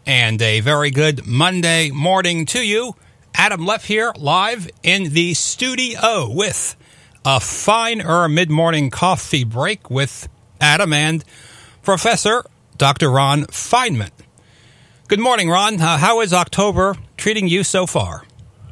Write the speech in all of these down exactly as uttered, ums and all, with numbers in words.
And a very good Monday morning to you. Adam Leff here, live in the studio with a finer mid-morning coffee break with Adam and Professor Doctor Ron Feynman. Good morning, Ron. Uh, how is October treating you so far?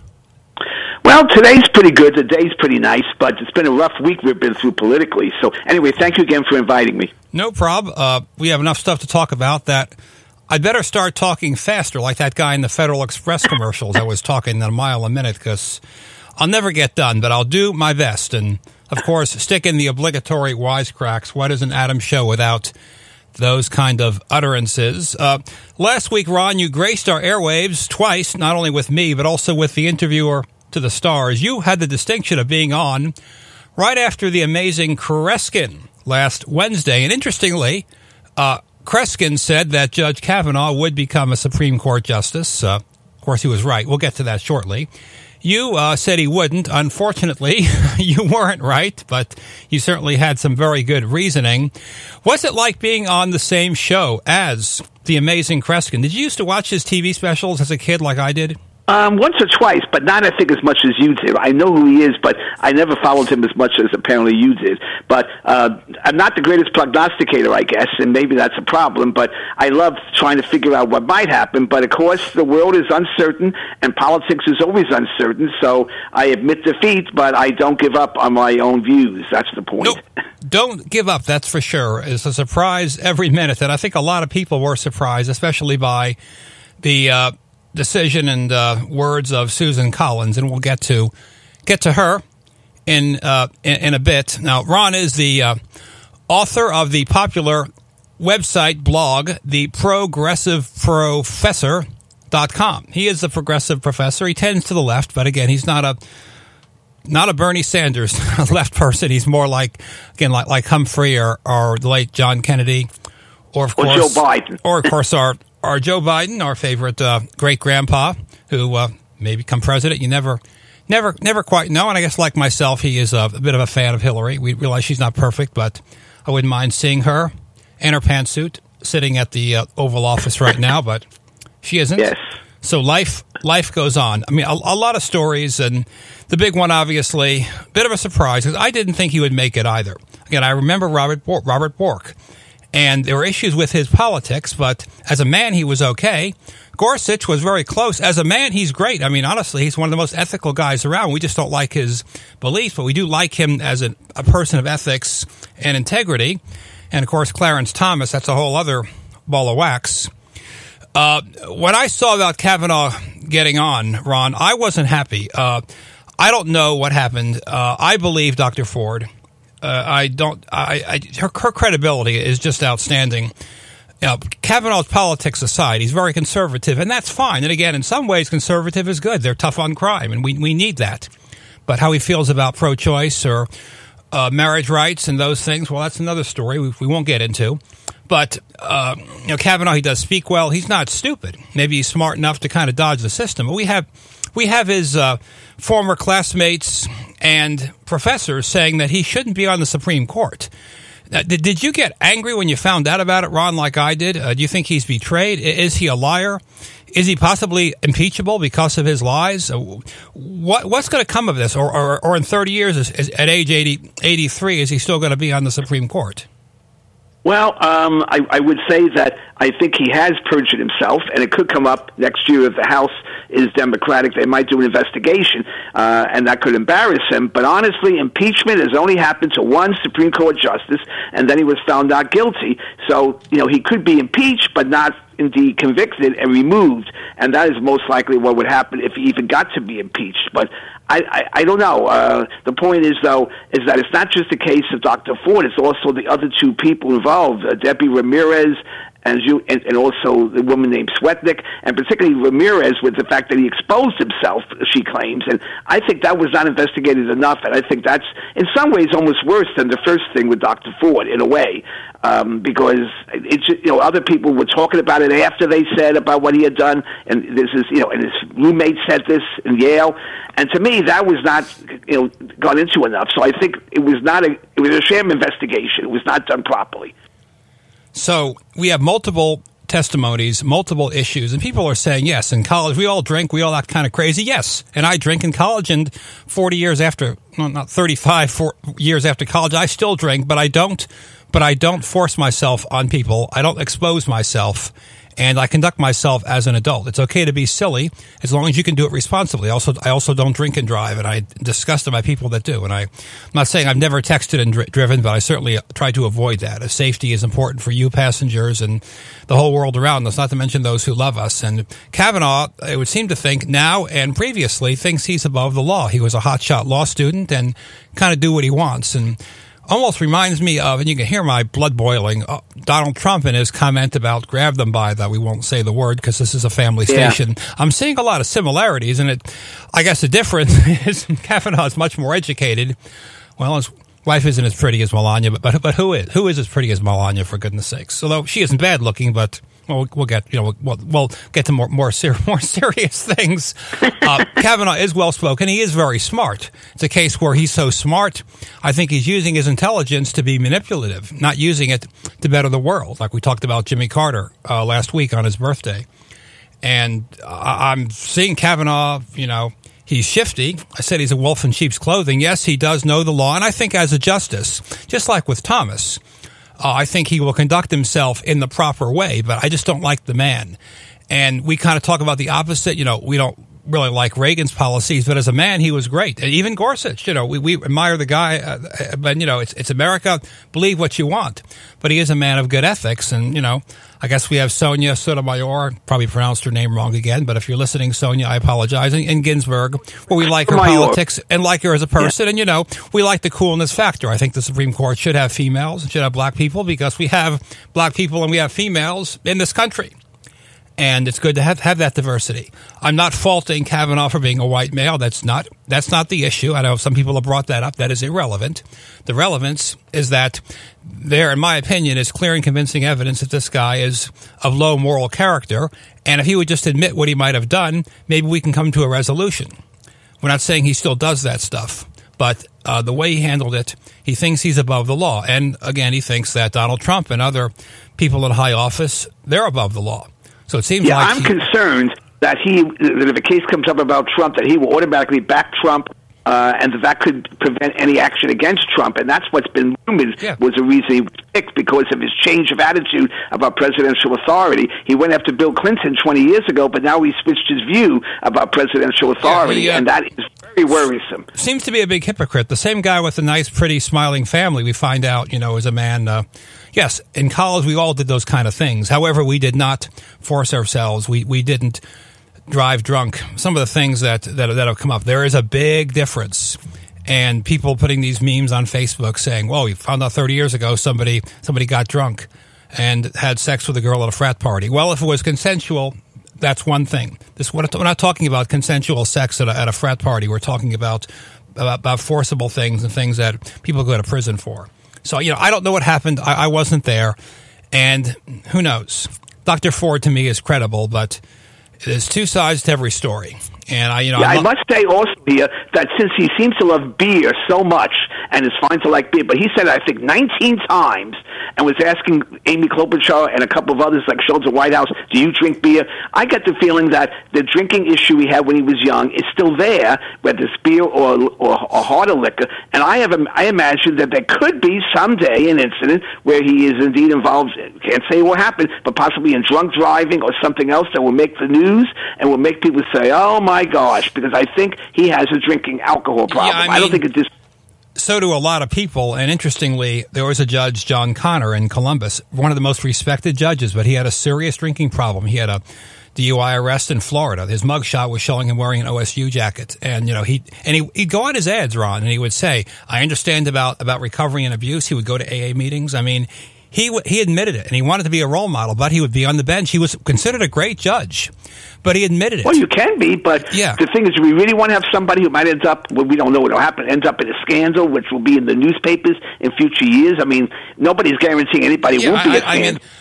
Well, today's pretty good. The day's pretty nice, but it's been a rough week we've been through politically. So anyway, thank you again for inviting me. No problem. Uh, we have enough stuff to talk about that I'd better start talking faster, like that guy in the Federal Express commercials I was talking a mile a minute, because I'll never get done, but I'll do my best. And, of course, stick in the obligatory wisecracks. What is an Adam show without those kind of utterances? Uh, last week, Ron, you graced our airwaves twice, not only with me, but also with the interviewer to the stars. You had the distinction of being on right after the amazing Kreskin last Wednesday. And interestingly, uh, Kreskin said that Judge Kavanaugh would become a Supreme Court justice. Uh, of course, he was right. We'll get to that shortly. You uh, said he wouldn't. Unfortunately, you weren't right, but you certainly had some very good reasoning. What's it like being on the same show as the amazing Kreskin? Did you used to watch his T V specials as a kid like I did? Um, once or twice, but not, I think, as much as you did. I know who he is, but I never followed him as much as apparently you did. But uh, I'm not the greatest prognosticator, I guess, and maybe that's a problem, but I love trying to figure out what might happen. But, of course, the world is uncertain, and politics is always uncertain, so I admit defeat, but I don't give up on my own views. That's the point. Nope. Don't give up, that's for sure. It's a surprise every minute, and I think a lot of people were surprised, especially by the Uh, decision and uh, words of Susan Collins, and we'll get to get to her in uh, in, in a bit. Now, Ron is the uh, author of the popular website blog, the progressive professor dot com. He is the progressive professor. He tends to the left, but again, he's not a not a Bernie Sanders left person. He's more like again like like Humphrey or, or the late John Kennedy, or of or course Joe Biden, or of course our. Our Joe Biden, our favorite uh, great-grandpa, who uh, may become president. You never never, never quite know. And I guess like myself, he is a, a bit of a fan of Hillary. We realize she's not perfect, but I wouldn't mind seeing her in her pantsuit sitting at the uh, Oval Office right now, but she isn't. Yes. So life life goes on. I mean, a, a lot of stories, and the big one, obviously, a bit of a surprise, because I didn't think he would make it either. Again, I remember Robert Bo- Robert Bork. And there were issues with his politics, but as a man, he was okay. Gorsuch was very close. As a man, he's great. I mean, honestly, he's one of the most ethical guys around. We just don't like his beliefs, but we do like him as a, a person of ethics and integrity. And, of course, Clarence Thomas, that's a whole other ball of wax. Uh, when I saw about Kavanaugh getting on, Ron, I wasn't happy. Uh, I don't know what happened. Uh, I believe Doctor Ford. Uh, I don't. I, I her, her credibility is just outstanding. You know, Kavanaugh's politics aside, he's very conservative, and that's fine. And again, in some ways, conservative is good. They're tough on crime, and we we need that. But how he feels about pro-choice or uh, marriage rights and those things, well, that's another story we, we won't get into. But uh, you know, Kavanaugh, he does speak well. He's not stupid. Maybe he's smart enough to kind of dodge the system. But we have we have his uh, former classmates and professors saying that he shouldn't be on the Supreme Court. Uh, did, did you get angry when you found out about it, Ron, like I did? Uh, do you think he's betrayed? Is he a liar? Is he possibly impeachable because of his lies? Uh, what What's going to come of this? Or, or, or in thirty years, is, is, at age eighty, eighty-three, is he still going to be on the Supreme Court? Well, um, I, I would say that I think he has perjured himself, and it could come up next year if the House is Democratic. They might do an investigation, uh, and that could embarrass him. But honestly, impeachment has only happened to one Supreme Court justice, and then he was found not guilty. So, you know, he could be impeached, but not indeed convicted and removed, and that is most likely what would happen if he even got to be impeached. But I, I, I don't know. Uh, the point is, though, is that it's not just the case of Doctor Ford, it's also the other two people involved, uh, Debbie Ramirez and, you, and, and also the woman named Swetnick, and particularly Ramirez with the fact that he exposed himself, she claims. And I think that was not investigated enough, and I think that's in some ways almost worse than the first thing with Doctor Ford, in a way, um, because it's, you know, other people were talking about it after they said about what he had done, and this is, you know, and his roommate said this in Yale, and to me that was not, you know, gone into enough. So I think it was not a, it was a sham investigation. It was not done properly. So we have multiple testimonies, multiple issues, and people are saying, yes, in college we all drink, we all act kind of crazy. Yes, and I drink in college, and forty years after, well, not thirty-five four years after college, I still drink, but I don't, but I don't force myself on people. I don't expose myself. And I conduct myself as an adult. It's okay to be silly as long as you can do it responsibly. Also, I also don't drink and drive, and I'm disgusted by people that do. And I, I'm not saying I've never texted and dri- driven, but I certainly try to avoid that. As safety is important for you passengers and the whole world around us, not to mention those who love us. And Kavanaugh, it would seem to think now and previously, thinks he's above the law. He was a hotshot law student and kind of do what he wants. And almost reminds me of, and you can hear my blood boiling, uh, Donald Trump in his comment about grab them by the, we won't say the word because this is a family station. Yeah. I'm seeing a lot of similarities, and it, I guess the difference is Kavanaugh is much more educated. Well, his wife isn't as pretty as Melania, but, but, but who is? Who is as pretty as Melania, for goodness sakes? Although she isn't bad looking, but well, we'll get, you know, we'll, we'll get to more more, ser- more serious things. Uh, Kavanaugh is well spoken. He is very smart. It's a case where he's so smart. I think he's using his intelligence to be manipulative, not using it to better the world, like we talked about Jimmy Carter uh, last week on his birthday. And I- I'm seeing Kavanaugh, you know, he's shifty. I said he's a wolf in sheep's clothing. Yes, he does know the law, and I think as a justice, just like with Thomas, Uh, I think he will conduct himself in the proper way, but I just don't like the man. And we kind of talk about the opposite. You know, we don't really like Reagan's policies, but as a man, he was great. And even Gorsuch, you know, we, we admire the guy, uh, but, you know, it's, it's America. Believe what you want. But he is a man of good ethics. And, you know, I guess we have Sonia Sotomayor, probably pronounced her name wrong again, but if you're listening, Sonia, I apologize, and, and Ginsburg, where we like her politics and like her as a person. Yeah. And, you know, we like the coolness factor. I think the Supreme Court should have females and should have black people because we have black people and we have females in this country. And it's good to have, have that diversity. I'm not faulting Kavanaugh for being a white male. That's not that's not the issue. I know some people have brought that up. That is irrelevant. The relevance is that there, in my opinion, is clear and convincing evidence that this guy is of low moral character. And if he would just admit what he might have done, maybe we can come to a resolution. We're not saying he still does that stuff. But uh, the way he handled it, he thinks he's above the law. And, again, he thinks that Donald Trump and other people in high office, they're above the law. So it seems yeah, like I'm he, concerned that he that if a case comes up about Trump, that he will automatically back Trump, uh, and that that could prevent any action against Trump. And that's what's been rumored yeah. was a reason he was picked, because of his change of attitude about presidential authority. He went after Bill Clinton twenty years ago, but now he switched his view about presidential authority, yeah, he, uh, and that is very worrisome. Seems to be a big hypocrite. The same guy with the nice, pretty, smiling family, we find out, you know, is a man... Uh, Yes, in college we all did those kind of things. However, we did not force ourselves. We we didn't drive drunk. Some of the things that, that, that have come up, there is a big difference. And people putting these memes on Facebook saying, well, we found out thirty years ago somebody somebody got drunk and had sex with a girl at a frat party. Well, if it was consensual, that's one thing. This we're not talking about consensual sex at a, at a frat party. We're talking about, about about forcible things and things that people go to prison for. So, you know, I don't know what happened. I, I wasn't there. And who knows? Doctor Ford, to me, is credible, but there's two sides to every story. And I, you know, yeah, not- I must say also here that since he seems to love beer so much, and it's fine to like beer, but he said it, I think nineteen times, and was asking Amy Klobuchar and a couple of others like Schultz at White House, do you drink beer? I get the feeling that the drinking issue he had when he was young is still there, whether it's beer or or, or harder liquor. And I have I imagine that there could be someday an incident where he is indeed involved. Can't say what happened, but possibly in drunk driving or something else that will make the news and will make people say, "Oh my gosh," because I think he has a drinking alcohol problem. Yeah, I, mean, I don't think it just. So do a lot of people, and interestingly, there was a judge, John Connor, in Columbus, one of the most respected judges, but he had a serious drinking problem. He had a D U I arrest in Florida. His mugshot was showing him wearing an O S U jacket, and you know he and he, he'd go on his ads, Ron, and he would say, "I understand about about recovery and abuse." He would go to A A meetings. I mean, he he admitted it, and he wanted to be a role model, but he would be on the bench. He was considered a great judge, but he admitted it. Well, you can be, but yeah. the thing is, we really want to have somebody who might end up, well, we don't know what will happen, ends up in a scandal, which will be in the newspapers in future years. I mean, nobody's guaranteeing anybody yeah, won't be I, a scandal. I mean, but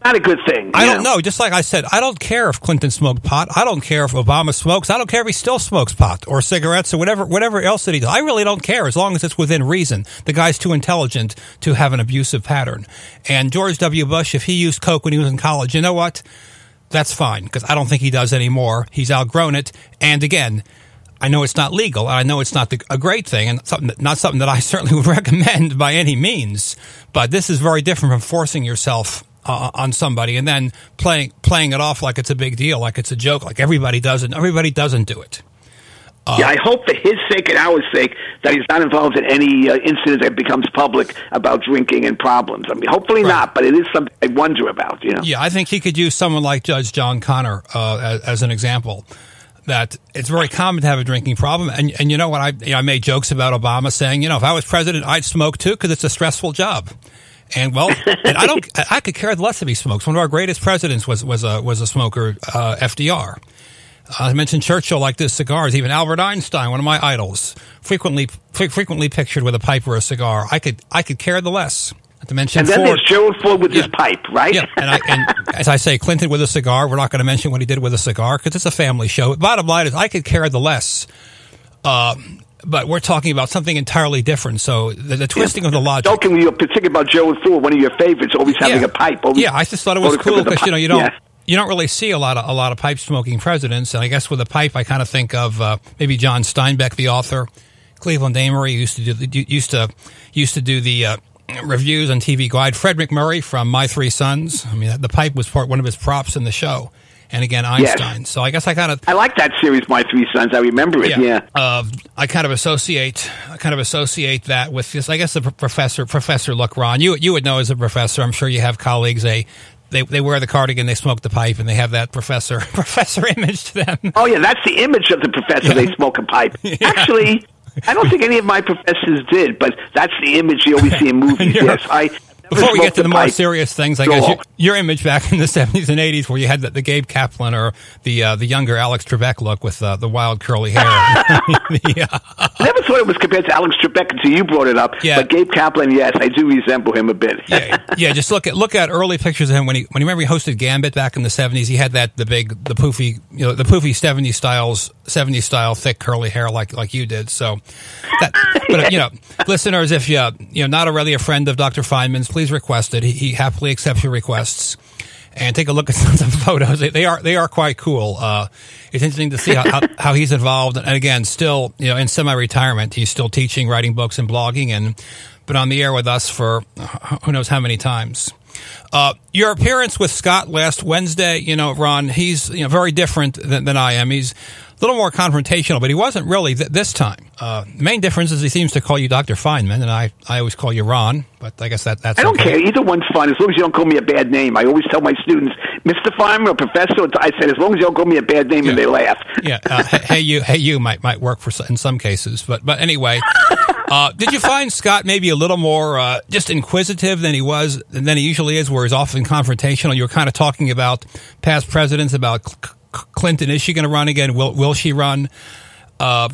not a good thing. I you don't know. Just like I said, I don't care if Clinton smoked pot. I don't care if Obama smokes. I don't care if he still smokes pot or cigarettes or whatever whatever else that he does. I really don't care as long as it's within reason. The guy's too intelligent to have an abusive pattern. And George W. Bush, if he used coke when he was in college, you know what? That's fine, because I don't think he does anymore. He's outgrown it. And again, I know it's not legal. I know it's not the, a great thing, and something that, not something that I certainly would recommend by any means. But this is very different from forcing yourself uh, on somebody and then playing playing it off like it's a big deal, like it's a joke, like everybody does it. Everybody doesn't do it. Uh, yeah, I hope for his sake and our sake that he's not involved in any uh, incident that becomes public about drinking and problems. I mean, hopefully right. not, but it is something I wonder about, you know? Yeah, I think he could use someone like Judge John Connor uh, as, as an example. That it's very common to have a drinking problem. And, and you know what? I, you know, I made jokes about Obama saying, you know, if I was president, I'd smoke too because it's a stressful job. And well, and I don't, I could care less if he smokes. One of our greatest presidents was, was a, was a smoker, uh, F D R. Uh, I mentioned Churchill liked his cigars. Even Albert Einstein, one of my idols, frequently fre- frequently pictured with a pipe or a cigar. I could I could care the less. Not to mention and then Ford. there's Gerald Ford with yeah. his pipe, right? Yeah, and, I, and as I say, Clinton with a cigar. We're not going to mention what he did with a cigar because it's a family show. Bottom line is, I could care the less. Uh, but we're talking about something entirely different. So the, the twisting yeah. of the logic. Talking you're particularly about Gerald Ford, one of your favorites, always having yeah. a pipe. Always, yeah, I just thought it was cool because you know you don't. Yeah. You don't really see a lot of a lot of pipe smoking presidents, and I guess with a pipe, I kind of think of uh, maybe John Steinbeck, the author, Cleveland Amory used to do the, used to used to do the uh, reviews on T V Guide. Fred McMurray from My Three Sons. I mean, the pipe was part one of his props in the show, and again Einstein. Yes. So I guess I kind of I like that series, My Three Sons. I remember it. Yeah, yeah. Uh, I kind of associate I kind of associate that with this. I guess the professor Professor Look, Ron, you you would know as a professor. I'm sure you have colleagues a. They they wear the cardigan, they smoke the pipe, and they have that professor professor image to them. Oh, yeah, that's the image of the professor. Yeah. They smoke a pipe. Yeah. Actually, I don't think any of my professors did, but that's the image you always see in movies. Yes, I... Before we get to the more serious things, I guess your, your image back in the seventies and eighties, where you had the, the Gabe Kaplan or the uh, the younger Alex Trebek look with uh, the wild curly hair. the, uh, I never thought it was compared to Alex Trebek until you brought it up. Yeah. But Gabe Kaplan, yes, I do resemble him a bit. yeah, yeah, just look at look at early pictures of him when he when you remember he hosted Gambit back in the seventies. He had that the big the poofy you know the poofy seventies styles seventies style thick curly hair like like you did. So, that, but yeah. you know, listeners, if you you know not already a friend of Doctor Feynman's, please request it. He, he happily accepts your requests. And take a look at some photos. They are they are quite cool. Uh, it's interesting to see how, how, how he's involved. And again, still you know in semi-retirement, he's still teaching, writing books, and blogging, and been on the air with us for who knows how many times. Uh, your appearance with Scott last Wednesday, you know, Ron, he's you know very different than, than I am. He's a little more confrontational, but he wasn't really th- this time. Uh, the main difference is he seems to call you Doctor Feynman, and I, I always call you Ron, but I guess that that's I don't okay. care. Either one's fine, as long as you don't call me a bad name. I always tell my students, Mister Feynman or Professor, I said, as long as you don't call me a bad name, yeah. and they laugh. yeah, uh, hey you, hey you might might work for in some cases, but but anyway, uh, did you find Scott maybe a little more uh, just inquisitive than he was than he usually is, where he's often confrontational? You were kind of talking about past presidents, about Clinton. Is she going to run again? Will Will she run? Uh,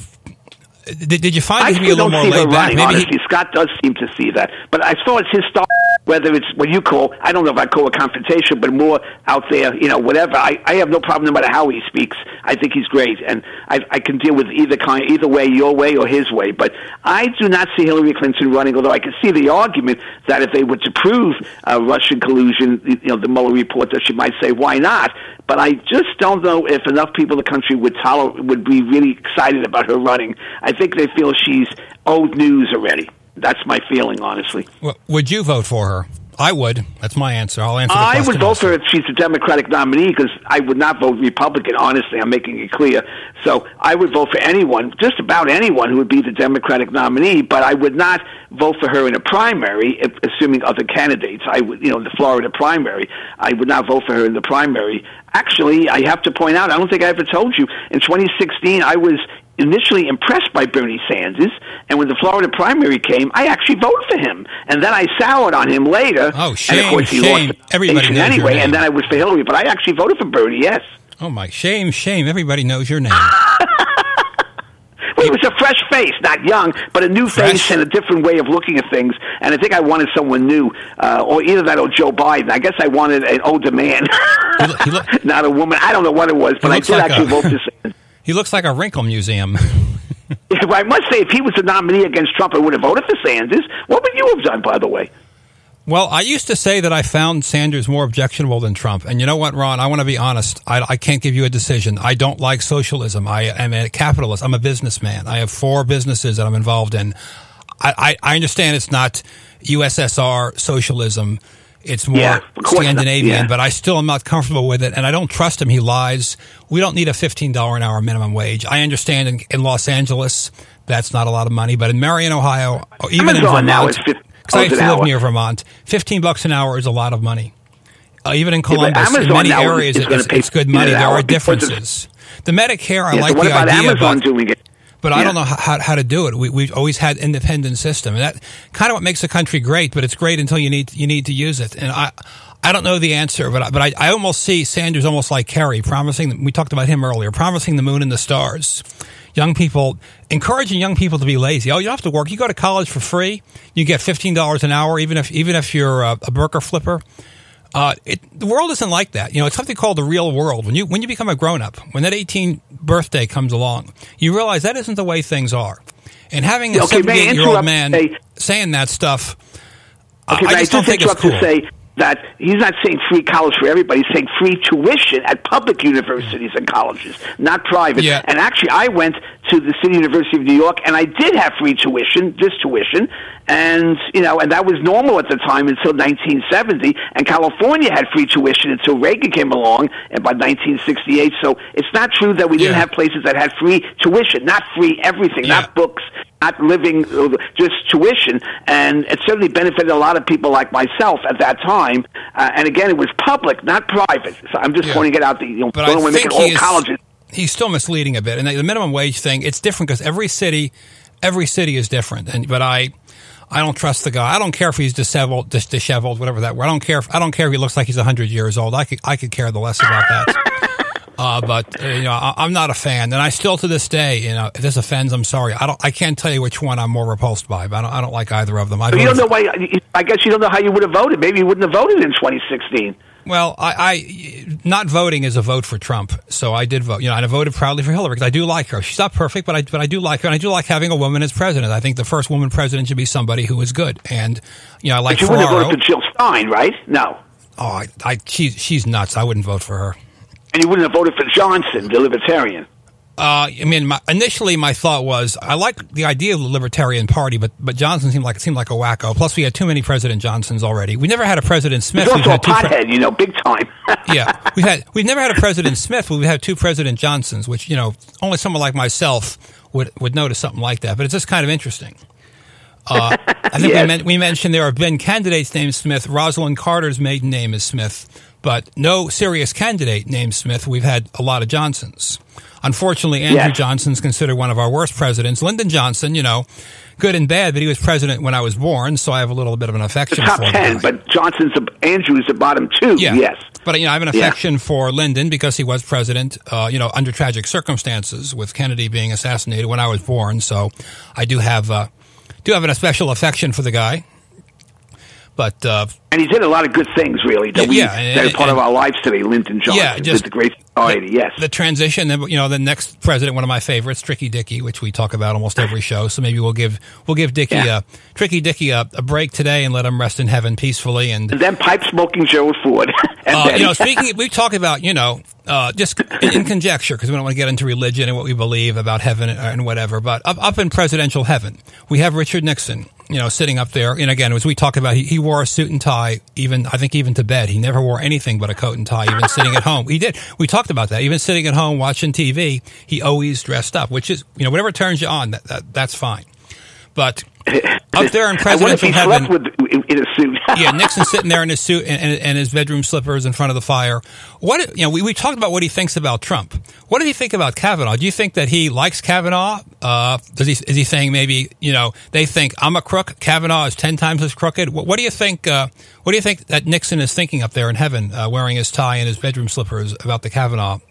did, did you find him to be a little more laid back? Running, Maybe honestly, he... Scott does seem to see that. But as far as his style, whether it's what you call, I don't know if I call it confrontation, but more out there, you know, whatever. I, I have no problem no matter how he speaks. I think he's great, and I, I can deal with either kind, either way, your way or his way. But I do not see Hillary Clinton running, although I can see the argument that if they were to prove uh, Russian collusion, you know, the Mueller report, that she might say, why not? But I just don't know if enough people in the country would tolerate, would be really excited about her running. I think they feel she's old news already. That's my feeling, honestly. Well, would you vote for her? I would. That's my answer. I'll answer the I question would vote also. for her if she's a Democratic nominee, because I would not vote Republican, honestly. I'm making it clear. So I would vote for anyone, just about anyone who would be the Democratic nominee, but I would not vote for her in a primary, if, assuming other candidates. I would, you know, the Florida primary. I would not vote for her in the primary. Actually, I have to point out, I don't think I ever told you, in twenty sixteen, I was initially impressed by Bernie Sanders, and when the Florida primary came, I actually voted for him. And then I soured on him later. Oh, shame, and of course he shame. lost Everybody knows anyway, your name. And then I was for Hillary, but I actually voted for Bernie, yes. Oh, my, shame, shame. Everybody knows your name. Well, he was a fresh face, not young, but a new Fresh. face and a different way of looking at things. And I think I wanted someone new, uh, or either that or Joe Biden. I guess I wanted an older man, He look- he look- not a woman. I don't know what it was, but I looks did like actually a- vote for Sanders. He looks like a wrinkle museum. Yeah, well, I must say, if he was the nominee against Trump, I would have voted for Sanders. What would you have done, by the way? Well, I used to say that I found Sanders more objectionable than Trump. And you know what, Ron? I want to be honest. I, I can't give you a decision. I don't like socialism. I am a capitalist. I'm a businessman. I have four businesses that I'm involved in. I, I, I understand it's not U S S R socialism. It's more Yeah, of course not. Scandinavian, Yeah. but I still am not comfortable with it, and I don't trust him. He lies. We don't need a fifteen dollars an hour minimum wage. I understand in, in Los Angeles that's not a lot of money, but in Marion, Ohio, or even in Amazon now is Vermont, fifty because I used dollars to an live hour. near Vermont, fifteen bucks an hour is a lot of money. Uh, even in but Columbus, in Amazon many now areas, is it- gonna it's, pay it's good fifteen money. an There hour are because of- differences. The Medicare, I Yeah, like so what the about idea, Amazon but, doing it? but I Yeah. don't know how, how to do it. We, we've always had independent system, and that kind of what makes a country great. But it's great until you need you need to use it. And I I don't know the answer, but I, but I, I almost see Sanders almost like Kerry, promising. We talked about him earlier, promising the moon and the stars. Young people, encouraging young people to be lazy. Oh, you don't have to work. You go to college for free. You get fifteen dollars an hour, even if even if you're a, a burger flipper. Uh, it, the world isn't like that. You know, it's something called the real world. When you when you become a grown up, when that eighteenth birthday comes along, you realize that isn't the way things are. And having a Okay, may I seventy-eight year old interrupt man and say- saying that stuff, uh, Okay, I may just I don't just think it's interrupt cool. to say that he's not saying free college for everybody. He's saying free tuition at public universities and colleges, not private. Yeah. And actually, I went to the City University of New York, and I did have free tuition, this tuition, and you know, and that was normal at the time until nineteen seventy. And California had free tuition until Reagan came along, and by nineteen sixty-eight. So it's not true that we didn't Yeah. have places that had free tuition, not free everything, Yeah. not books. Not living, just tuition, and it certainly benefited a lot of people like myself at that time. Uh, and again, it was public, not private. So I'm just Yeah. pointing it out. The, you know, But don't I want to make think it all he is, colleges. he's still misleading a bit. And the minimum wage thing, it's different because every city, every city is different. And but I, I don't trust the guy. I don't care if he's disheveled, dis- disheveled, whatever that word. I don't care. If, I don't care if he looks like he's a hundred years old. I could, I could care the less about that. Uh, but uh, you know, I, I'm not a fan, and I still to this day, you know, if this offends, I'm sorry. I don't. I can't tell you which one I'm more repulsed by. But I don't. I don't like either of them. I But you voted don't know for- why. I guess you don't know how you would have voted. Maybe you wouldn't have voted in twenty sixteen. Well, I, I not voting is a vote for Trump, so I did vote. You know, and I voted proudly for Hillary because I do like her. She's not perfect, but I but I do like her, and I do like having a woman as president. I think the first woman president should be somebody who is good, and you know, I like But you wouldn't have Ferraro. voted for Jill Stein, right? No. Oh, I, I she's she's nuts. I wouldn't vote for her. And you wouldn't have voted for Johnson, the Libertarian. Uh, I mean, my, initially my thought was I like the idea of the Libertarian Party, but but Johnson seemed like seemed like a wacko. Plus, we had too many President Johnsons already. We never had a President Smith. He's We've also a had two pre- pothead, you know, big time. yeah, we've had we've never had a President Smith, but we've had two President Johnsons, which you know only someone like myself would would notice something like that. But it's just kind of interesting. Uh, I think Yes. we, men- we mentioned there have been candidates named Smith. Rosalind Carter's maiden name is Smith, but no serious candidate named Smith. We've had a lot of Johnsons. Unfortunately, Andrew Yes. Johnson's considered one of our worst presidents. Lyndon Johnson, you know, good and bad, but he was president when I was born, so I have a little bit of an The affection top for the ten, guy. but Johnson's the, Andrew's the bottom two. Yeah. Yes. But, you know, I have an Yeah. affection for Lyndon because he was president, uh, you know, under tragic circumstances with Kennedy being assassinated when I was born. So I do have, uh, do have a special affection for the guy. But, uh, And he did a lot of good things, really, that, Yeah, we, yeah, and- that are part and- of our lives today. Lyndon Johnson Yeah, just- did the Great Society, yes. the transition, then, you know, the next president, one of my favorites, Tricky Dicky, which we talk about almost every show. So maybe we'll give, we'll give Dicky, Yeah. uh, Tricky Dicky a, a break today and let him rest in heaven peacefully. And, And then pipe-smoking Gerald Ford. and Uh, then, you know, speaking, we talk about, you know, uh, just in, in conjecture, because we don't want to get into religion and what we believe about heaven and, and whatever, but up, up in presidential heaven, we have Richard Nixon, you know, sitting up there. And again, as we talk about, he, he wore a suit and tie, even, I think even to bed. He never wore anything but a coat and tie, even sitting at home. He did. We talked about that. Even sitting at home watching T V, he always dressed up, which is, you know, whatever turns you on, that, that that's fine. But up there in I wonder if presidential he heaven. slept with, in, in a suit. Yeah, Nixon sitting there in his suit and, and, and his bedroom slippers in front of the fire. What, you know, we, we talked about what he thinks about Trump. What did he think about Kavanaugh? Do you think that he likes Kavanaugh? Uh, does he, is he saying maybe, you know, they think I'm a crook, Kavanaugh is ten times as crooked? What, what do you think, uh, what do you think that Nixon is thinking up there in heaven, uh, wearing his tie and his bedroom slippers about the Kavanaugh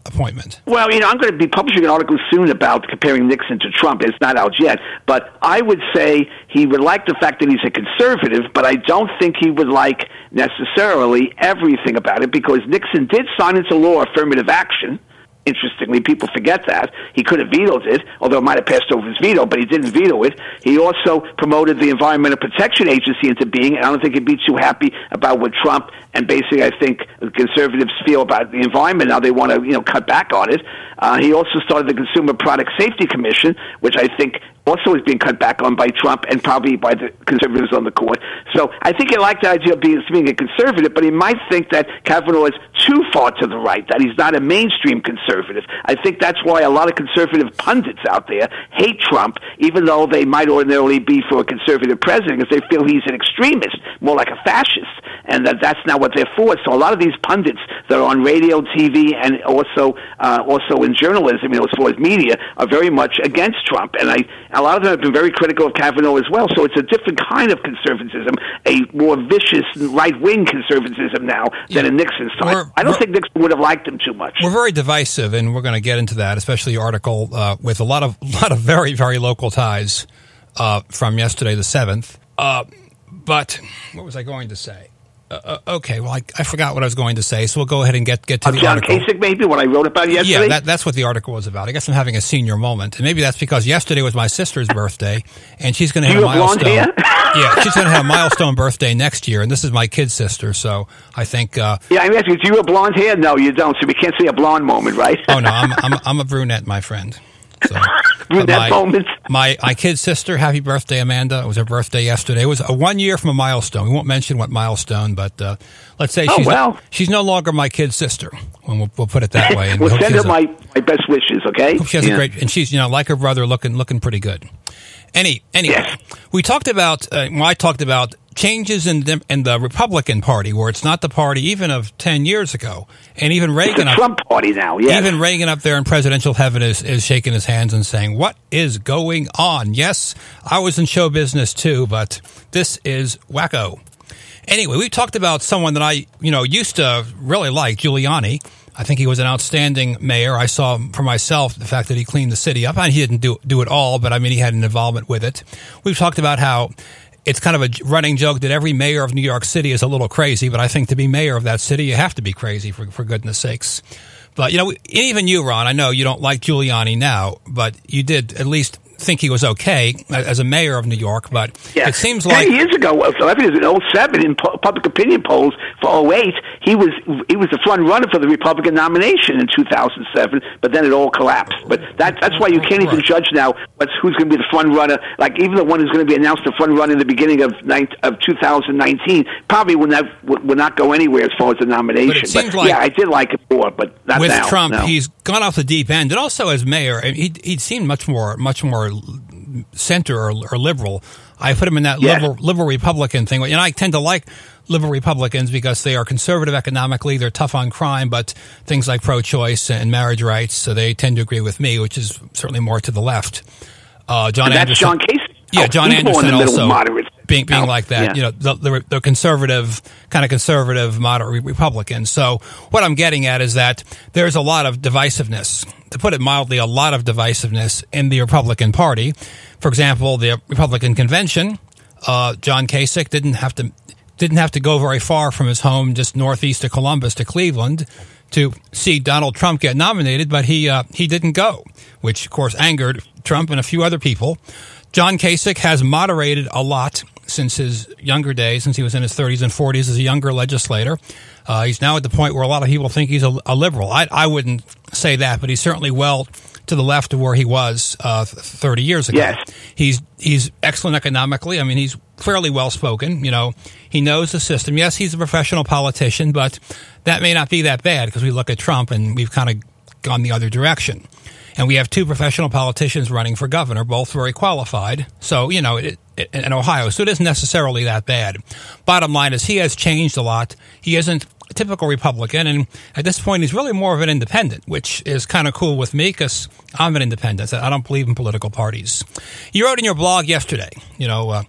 appointment? Well, you know, I'm going to be publishing an article soon about comparing Nixon to Trump. It's not out yet, but I would say he would like the fact that he's a conservative, but I don't think he would like necessarily everything about it, because Nixon did sign into law affirmative action. Interestingly, people forget that. He could have vetoed it, although it might have passed over his veto, but he didn't veto it. He also promoted the Environmental Protection Agency into being, and I don't think he'd be too happy about what Trump and basically I think conservatives feel about the environment. Now they want to, you know, cut back on it. Uh, he also started the Consumer Product Safety Commission, which I think also is being cut back on by Trump and probably by the conservatives on the court. So I think he liked the idea of being, being a conservative, but he might think that Kavanaugh is too far to the right, that he's not a mainstream conservative. I think that's why a lot of conservative pundits out there hate Trump, even though they might ordinarily be for a conservative president, because they feel he's an extremist, more like a fascist, and that that's not what they're for. So a lot of these pundits that are on radio, T V, and also uh, also in journalism, you know, as far as media, are very much against Trump. And I, a lot of them have been very critical of Kavanaugh as well. So it's a different kind of conservatism, a more vicious right-wing conservatism now than in Nixon's time. We're, I don't think Nixon would have liked him too much. We're very divisive, and we're going to get into that, especially the article uh, with a lot of lot of very, very local ties uh, from yesterday, the seventh. Uh, but what was I going to say? Uh, okay, well, I, I forgot what I was going to say, so we'll go ahead and get, get to uh, the John article. John Kasich, maybe, what I wrote about yesterday? Yeah, that, that's what the article was about. I guess I'm having a senior moment, and maybe that's because yesterday was my sister's birthday, and she's going to have a milestone. Yeah, she's going to have a milestone birthday next year, and this is my kid sister, so I think... Uh, yeah, I'm asking, do you have blonde hair? No, you don't, so we can't see a blonde moment, right? Oh, no, I'm, I'm, I'm a brunette, my friend. So, brunette my, moment. My, my kid sister, happy birthday, Amanda. It was her birthday yesterday. It was a one year from a milestone. We won't mention what milestone, but uh, let's say oh, she's, well. no, she's no longer my kid sister. We'll, we'll put it that way. And we'll send her a, my, my best wishes, okay? Hope she has yeah. a great, and she's, you know, like her brother, looking looking pretty good. Any anyway, yes. we talked about. Uh, well, I talked about changes in the, in the Republican Party, where it's not the party even of ten years ago, and even Reagan. It's the Trump up, Party now. Yeah. Even Reagan up there in presidential heaven is, is shaking his hands and saying, "What is going on?" Yes, I was in show business too, but this is wacko. Anyway, we talked about someone that I, you know, used to really like, Giuliani. I think he was an outstanding mayor. I saw for myself the fact that he cleaned the city up. I mean, he didn't do do it all, but I mean, he had an involvement with it. We've talked about how it's kind of a running joke that every mayor of New York City is a little crazy, but I think to be mayor of that city, you have to be crazy, for, for goodness sakes. But, you know, even you, Ron, I know you don't like Giuliani now, but you did at least think he was okay as a mayor of New York, but yeah. it seems like ten years ago, so I think it was in oh seven in public opinion polls for oh eight, he was he was the front runner for the Republican nomination in two thousand seven, but then it all collapsed. But that that's why you can't even judge now what's who's going to be the front runner. Like even the one who's going to be announced the front runner in the beginning of of two thousand nineteen probably will not will not go anywhere as far as the nomination. But it seems but, like yeah, I did like it before, but not with now. Trump, no. he's gone off the deep end, and also as mayor, he he seemed much more much more center or, or liberal. I put him in that yes. liberal, liberal Republican thing. And I tend to like liberal Republicans because they are conservative economically. They're tough on crime, but things like pro-choice and marriage rights, so they tend to agree with me, which is certainly more to the left. Uh, John and that's Anderson, John Kasich. Yeah, John oh, Anderson also moderate. being being oh, like that. Yeah. You know, the, the, the conservative, kind of conservative, moderate Republicans. So what I'm getting at is that there's a lot of divisiveness. To put it mildly, a lot of divisiveness in the Republican Party. For example, the Republican convention, uh, John Kasich didn't have to didn't have to go very far from his home, just northeast of Columbus to Cleveland, to see Donald Trump get nominated, but he uh, he didn't go, which of course angered Trump and a few other people. John Kasich has moderated a lot since his younger days, since he was in his thirties and forties as a younger legislator. Uh, he's now at the point where a lot of people think he's a, a liberal. I, I wouldn't say that, but he's certainly well to the left of where he was uh, thirty years ago. Yes. He's he's excellent economically. I mean, he's fairly well-spoken. You know, he knows the system. Yes, he's a professional politician, but that may not be that bad because we look at Trump and we've kind of gone the other direction. And we have two professional politicians running for governor, both very qualified. So, you know, it, it, in Ohio. So it isn't necessarily that bad. Bottom line is he has changed a lot. He isn't a typical Republican. And at this point, he's really more of an independent, which is kind of cool with me because I'm an independent. I don't believe in political parties. You wrote in your blog yesterday, you know, uh,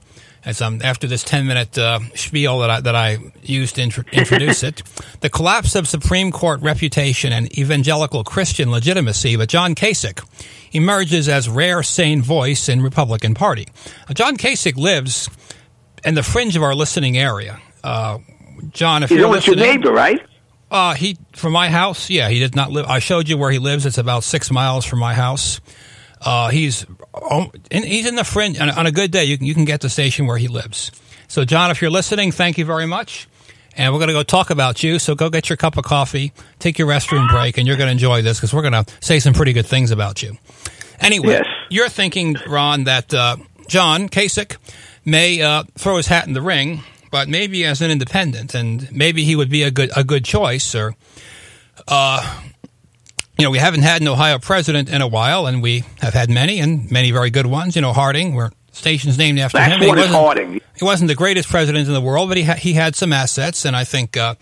as um, after this ten-minute uh, spiel that I, that I used to intro- introduce it. The collapse of Supreme Court reputation and evangelical Christian legitimacy, but John Kasich emerges as rare sane voice in Republican Party. Now, John Kasich lives in the fringe of our listening area. Uh, John, if He's you're almost listening, your neighbor, right? Uh, he from my house, yeah, he did not live. I showed you where he lives. It's about six miles from my house. Uh, he's um, in, he's in the fringe. On, on a good day, you can you can get the station where he lives. So, John, if you're listening, thank you very much. And we're going to go talk about you. So go get your cup of coffee, take your restroom break, and you're going to enjoy this because we're going to say some pretty good things about you. Anyway, yes. You're thinking, Ron, that uh, John Kasich may uh, throw his hat in the ring, but maybe as an independent, and maybe he would be a good a good choice. Or, uh, you know, we haven't had an Ohio president in a while, and we have had many, and many very good ones. You know, Harding, where station's named after That's him. He what is wasn't, Harding. he wasn't the greatest president in the world, but he ha- he had some assets, and I think. Uh,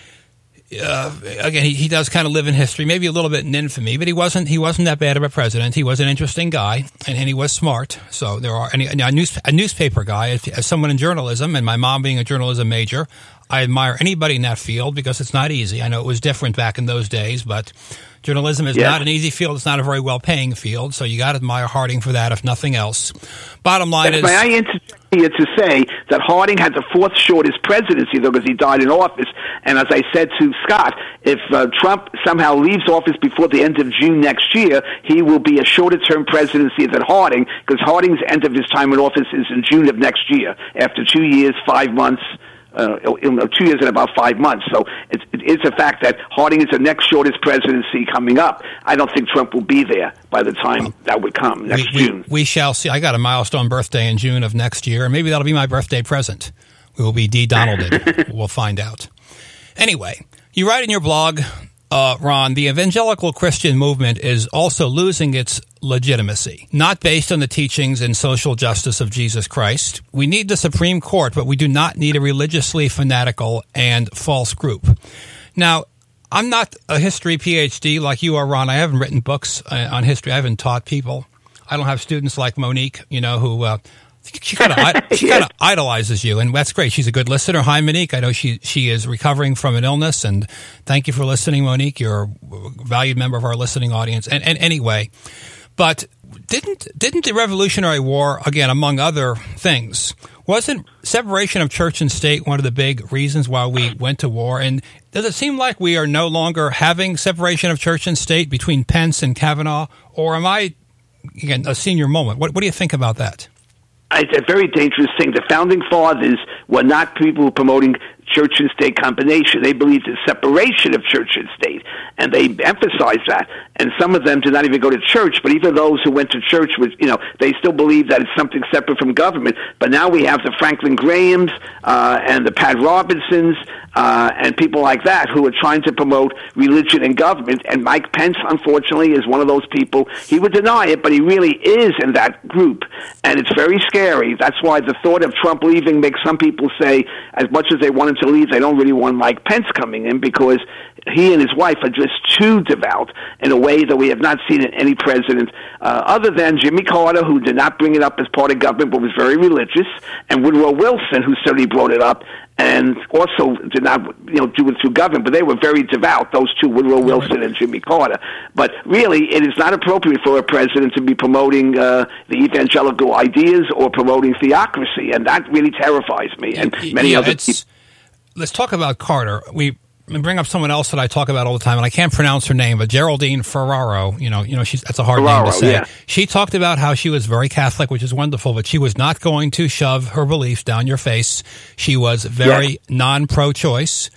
Uh, again, he, he does kind of live in history, maybe a little bit in infamy, but he wasn't he wasn't that bad of a president. He was an interesting guy, and, and he was smart. So there are and, and a, news, a newspaper guy. As, as someone in journalism, and my mom being a journalism major, I admire anybody in that field because it's not easy. I know it was different back in those days, but journalism is yes. not an easy field. It's not a very well-paying field, so you got to admire Harding for that, if nothing else. Bottom line yes, is... May I interject here to say that Harding had the fourth shortest presidency, though, because he died in office. And as I said to Scott, if uh, Trump somehow leaves office before the end of June next year, he will be a shorter-term presidency than Harding, because Harding's end of his time in office is in June of next year, after two years, five months, Uh, two years and about five months. So it's, it's a fact that Harding is the next shortest presidency coming up. I don't think Trump will be there by the time well, that would come next we, June. We, we shall see. I got a milestone birthday in June of next year, and maybe that'll be my birthday present. We will be de-Donalded. We'll find out. Anyway, you write in your blog, uh, Ron, the evangelical Christian movement is also losing its legitimacy, not based on the teachings and social justice of Jesus Christ. We need the Supreme Court, but we do not need a religiously fanatical and false group. Now, I'm not a history P H D like you are, Ron. I haven't written books uh, on history. I haven't taught people. I don't have students like Monique, you know, who uh, she kind of she kind of idolizes you, and that's great. She's a good listener. Hi, Monique. I know she she is recovering from an illness, and thank you for listening, Monique. You're a valued member of our listening audience. And, and anyway. But didn't didn't the Revolutionary War, again, among other things, wasn't separation of church and state one of the big reasons why we went to war? And does it seem like we are no longer having separation of church and state between Pence and Kavanaugh? Or am I, again, a senior moment? What, what do you think about that? It's a very dangerous thing. The Founding Fathers were not people promoting church and state combination. They believed in separation of church and state, and they emphasized that. And some of them did not even go to church, but even those who went to church, was, you know, they still believe that it's something separate from government. But now we have the Franklin Grahams uh, and the Pat Robinsons uh, and people like that who are trying to promote religion and government. And Mike Pence, unfortunately, is one of those people. He would deny it, but he really is in that group. And it's very scary. That's why the thought of Trump leaving makes some people say, as much as they want him to leave, they don't really want Mike Pence coming in, because he and his wife are just too devout in a way that we have not seen in any president, uh, other than Jimmy Carter, who did not bring it up as part of government but was very religious, and Woodrow Wilson, who certainly brought it up and also did not, you know, do it through government, but they were very devout, those two, Woodrow Wilson and Jimmy Carter. But really, it is not appropriate for a president to be promoting uh, the evangelical ideas or promoting theocracy, and that really terrifies me and many yeah, other people. Let's talk about Carter. We bring up someone else that I talk about all the time, and I can't pronounce her name, but Geraldine Ferraro. You know, you know, she's that's a hard Ferraro, name to say. Yeah. She talked about how she was very Catholic, which is wonderful, but she was not going to shove her beliefs down your face. She was very yeah. non-pro-choice,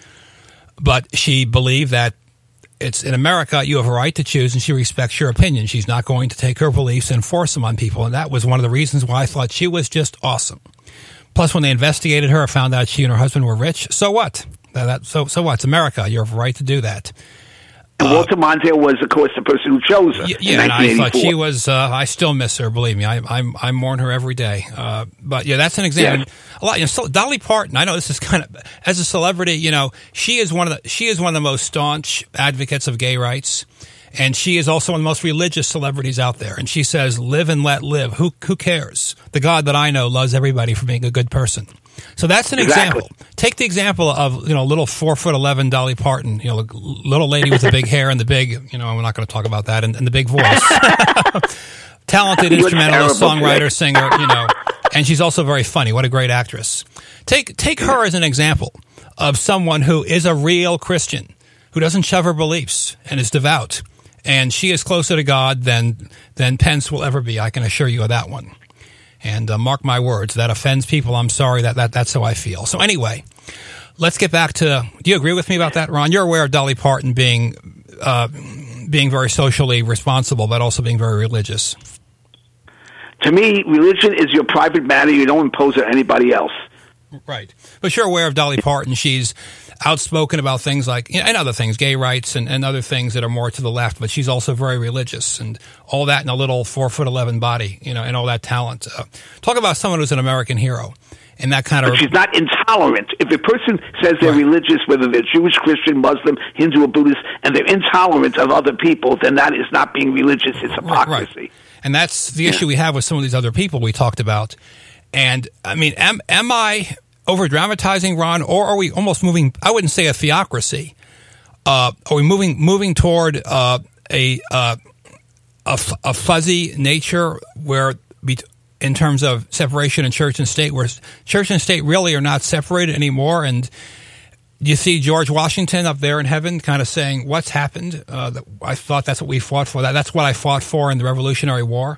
but she believed that it's in America, you have a right to choose, and she respects your opinion. She's not going to take her beliefs and force them on people, and that was one of the reasons why I thought she was just awesome. Plus, when they investigated her, found out she and her husband were rich. So what? That, that, so so what? It's America. You have a right to do that. And uh, Walter Mondale was, of course, the person who chose her. Yeah, yeah and I thought she was. Uh, I still miss her. Believe me, I I, I mourn her every day. Uh, but yeah, that's an example. Yes. A lot. You know, so Dolly Parton. I know this is kind of as a celebrity. You know, she is one of the she is one of the most staunch advocates of gay rights. And she is also one of the most religious celebrities out there. And she says, live and let live. Who who cares? The God that I know loves everybody for being a good person. So that's an Exactly. example. Take the example of, you know, little four foot eleven Dolly Parton, you know, little lady with the big hair and the big, you know, we're not going to talk about that, and, and the big voice. Talented You're instrumentalist, terrible, songwriter, Rick. singer, you know, and she's also very funny. What a great actress. Take take her as an example of someone who is a real Christian, who doesn't shove her beliefs and is devout. And she is closer to God than than Pence will ever be. I can assure you of that one. And uh, mark my words, that offends people. I'm sorry, that, that that's how I feel. So anyway, let's get back to, do you agree with me about that, Ron? You're aware of Dolly Parton being uh, being very socially responsible, but also being very religious. To me, religion is your private matter. You don't impose it on anybody else. Right. But you're aware of Dolly Parton. She's outspoken about things like, you know, and other things, gay rights and, and other things that are more to the left, but she's also very religious, and all that in a little four foot eleven body, you know, and all that talent. Uh, talk about someone who's an American hero and that kind But of... she's not intolerant. If a person says they're Right. religious, whether they're Jewish, Christian, Muslim, Hindu, or Buddhist, and they're intolerant of other people, then that is not being religious. It's hypocrisy. Right. And that's the issue we have with some of these other people we talked about. And, I mean, am, am I over-dramatizing, Ron, or are we almost moving, I wouldn't say a theocracy, uh, are we moving moving toward uh, a, uh, a, f- a fuzzy nature where, be- in terms of separation in church and state, where church and state really are not separated anymore? And you see George Washington up there in heaven kind of saying, what's happened? Uh, that I thought that's what we fought for. That That's what I fought for in the Revolutionary War.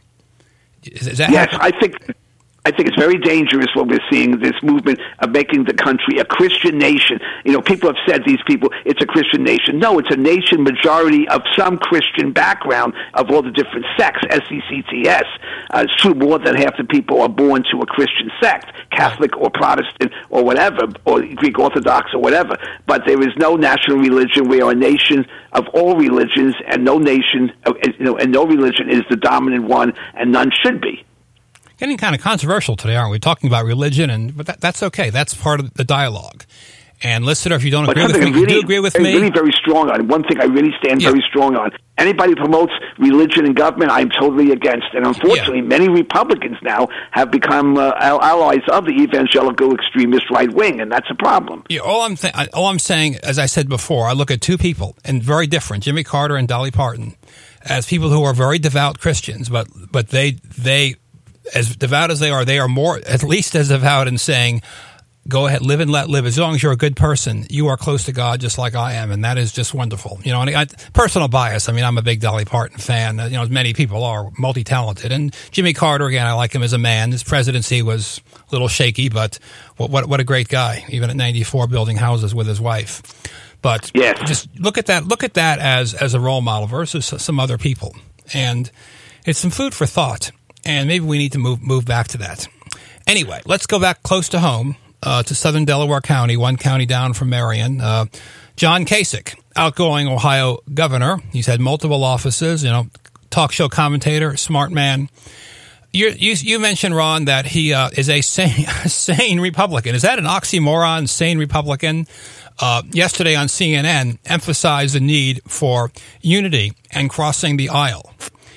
Is, is that Yes, happen- I think I think it's very dangerous what we're seeing, this movement of making the country a Christian nation. You know, people have said, these people, it's a Christian nation. No, it's a nation majority of some Christian background of all the different sects, S E C T S. Uh, it's true, more than half the people are born to a Christian sect, Catholic or Protestant or whatever, or Greek Orthodox or whatever. But there is no national religion. We are a nation of all religions, and no nation, uh, you know, and no religion is the dominant one, and none should be. Getting kind of controversial today, aren't we? Talking about religion, and but that, that's okay. That's part of the dialogue. And listener, if you don't But agree with something me, really, you do agree with I'm me. really very strong on. One thing I really stand Yeah. very strong on. Anybody who promotes religion and government, I'm totally against. And unfortunately, Yeah. many Republicans now have become uh, allies of the evangelical extremist right wing, and that's a problem. Yeah, all I'm th- all I'm saying, as I said before, I look at two people and very different, Jimmy Carter and Dolly Parton, as people who are very devout Christians, but but they they as devout as they are, they are more at least as devout in saying, go ahead, live and let live. As long as you're a good person, you are close to God, just like I am, and that is just wonderful. You know, and I, personal bias. I mean, I'm a big Dolly Parton fan. You know, as many people are, multi-talented. And Jimmy Carter, again, I like him as a man. His presidency was a little shaky, but what what, what a great guy. Even at ninety-four, building houses with his wife. But Yes. just look at that. Look at that as as a role model versus some other people, and it's some food for thought. And maybe we need to move move back to that. Anyway, let's go back close to home. Uh, to southern Delaware County, one county down from Marion. Uh, John Kasich, outgoing Ohio governor. He's had multiple offices, you know, talk show commentator, smart man. You you, you mentioned, Ron, that he uh, is a sane, sane Republican. Is that an oxymoron, sane Republican? Uh, yesterday on C N N, emphasized the need for unity and crossing the aisle.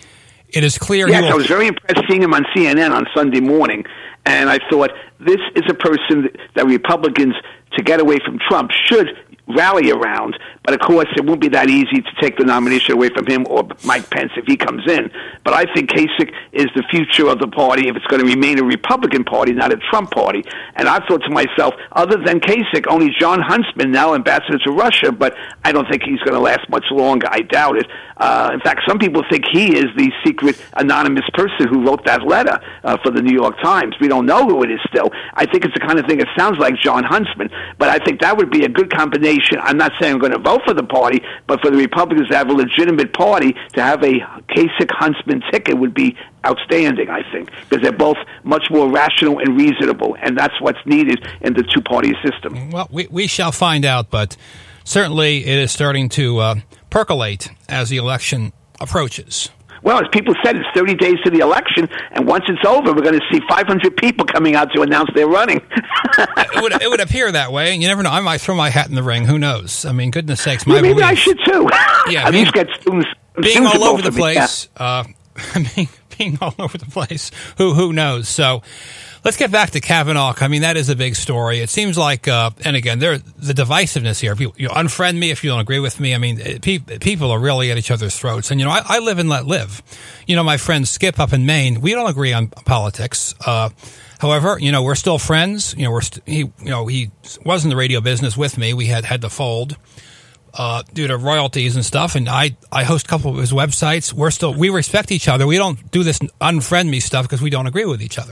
It is clear Yes, he will... I was very impressed seeing him on C N N on Sunday morning, and I thought this is a person that Republicans, to get away from Trump, should rally around. But of course, it won't be that easy to take the nomination away from him or Mike Pence if he comes in. But I think Kasich is the future of the party if it's going to remain a Republican party, not a Trump party. And I thought to myself, other than Kasich, only John Huntsman, now ambassador to Russia, but I don't think he's going to last much longer. I doubt it. Uh, in fact, some people think he is the secret anonymous person who wrote that letter uh, for the New York Times. We don't know who it is still. I think it's the kind of thing that sounds like John Huntsman, but I think that would be a good combination. I'm not saying I'm going to vote for the party, but for the Republicans to have a legitimate party, to have a Kasich-Huntsman ticket would be outstanding, I think, because they're both much more rational and reasonable, and that's what's needed in the two-party system. Well, we, we shall find out, but certainly it is starting to uh, percolate as the election approaches. Well, as people said, it's thirty days to the election, and once it's over, we're going to see five hundred people coming out to announce they're running. it, would, it would appear that way, and you never know. I might throw my hat in the ring. Who knows? I mean, goodness sakes, my Maybe belief. I should, too. Yeah, At me- least get students being all over the place, uh, being, being all over the place, who who knows? So let's get back to Kavanaugh. I mean, that is a big story. It seems like, uh, and again, there the divisiveness here. People, you unfriend me if you don't agree with me. I mean, pe- people are really at each other's throats. And, you know, I, I live and let live. You know, my friend Skip up in Maine, we don't agree on politics. Uh, however, you know, we're still friends. You know, we're st- he, you know, he was in the radio business with me. We had had to fold uh, due to royalties and stuff. And I, I host a couple of his websites. We're still, we respect each other. We don't do this unfriend me stuff because we don't agree with each other.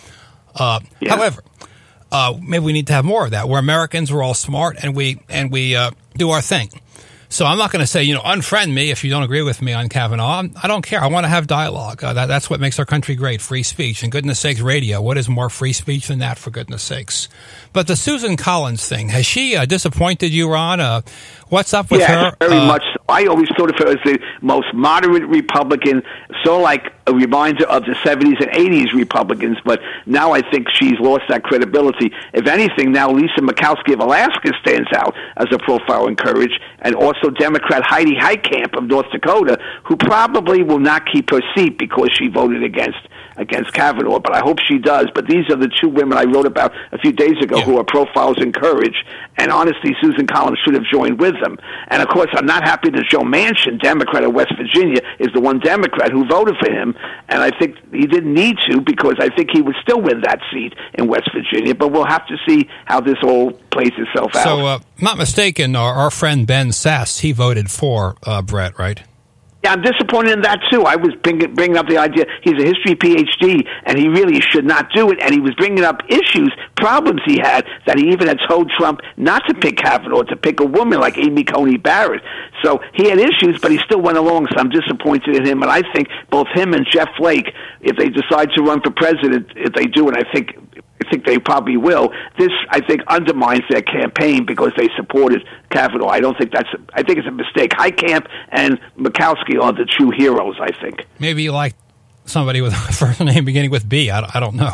Uh, yeah. However, uh, maybe we need to have more of that. We're Americans. We're all smart, and we and we uh, do our thing. So I'm not going to say, you know, unfriend me if you don't agree with me on Kavanaugh. I'm, I don't care. I want to have dialogue. Uh, that, that's what makes our country great, free speech. And goodness sakes, radio. What is more free speech than that, for goodness sakes? But the Susan Collins thing, has she uh, disappointed you, Ron? Uh, what's up with yeah, her? very uh, much so. I always thought of her as the most moderate Republican, so like a reminder of the seventies and eighties Republicans, but now I think she's lost that credibility. If anything, now Lisa Murkowski of Alaska stands out as a profile in courage, and also Democrat Heidi Heitkamp of North Dakota, who probably will not keep her seat because she voted against against Kavanaugh, but I hope she does. But these are the two women I wrote about a few days ago yeah. who are profiles in courage, and honestly, Susan Collins should have joined with them. And of course, I'm not happy that Joe Manchin, Democrat of West Virginia, is the one Democrat who voted for him, and I think he didn't need to because I think he would still win that seat in West Virginia, but we'll have to see how this all plays itself out. So, uh, not mistaken, our, our friend Ben Sass, he voted for uh, Brett, right? Yeah, I'm disappointed in that, too. I was bringing, bringing up the idea he's a history P H D, and he really should not do it, and he was bringing up issues, problems he had, that he even had told Trump not to pick Kavanaugh, to pick a woman like Amy Coney Barrett. So he had issues, but he still went along, so I'm disappointed in him, and I think both him and Jeff Flake, if they decide to run for president, if they do, and I think... I think they probably will. This, I think, undermines their campaign because they supported Kavanaugh. I don't think that's. A, I think it's a mistake. Heitkamp and Murkowski are the true heroes, I think. Maybe you like somebody with a first name beginning with B. I, I don't know.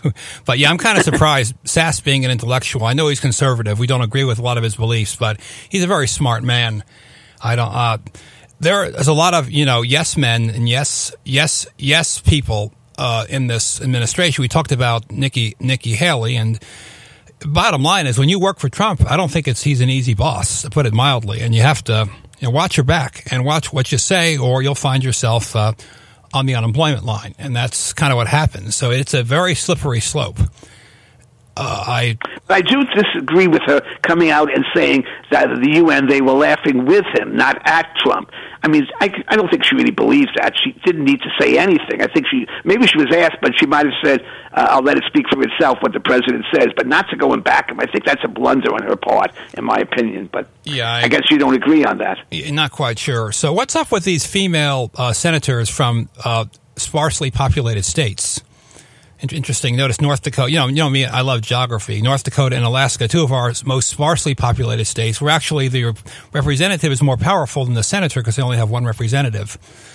But yeah, I'm kind of surprised. Sass being an intellectual. I know he's conservative. We don't agree with a lot of his beliefs, but he's a very smart man. I don't. Uh, there's a lot of you know yes men and yes yes yes people. Uh, in this administration. We talked about Nikki Nikki Haley, and bottom line is when you work for Trump, I don't think it's he's an easy boss, to put it mildly, and you have to you know, watch your back and watch what you say, or you'll find yourself uh, on the unemployment line, and that's kind of what happens. So it's a very slippery slope. Uh, I I do disagree with her coming out and saying that at the U N they were laughing with him, not at Trump. I mean, I, I don't think she really believes that. She didn't need to say anything. I think she, maybe she was asked, but she might have said, uh, I'll let it speak for itself what the president says, but not to go and back him. I think that's a blunder on her part, in my opinion. But yeah, I, I guess you don't agree on that. Not quite sure. So what's up with these female uh, senators from uh, sparsely populated states? Interesting. Notice North Dakota. You know, you know me. I love geography. North Dakota and Alaska, two of our most sparsely populated states, where actually the representative is more powerful than the senator because they only have one representative.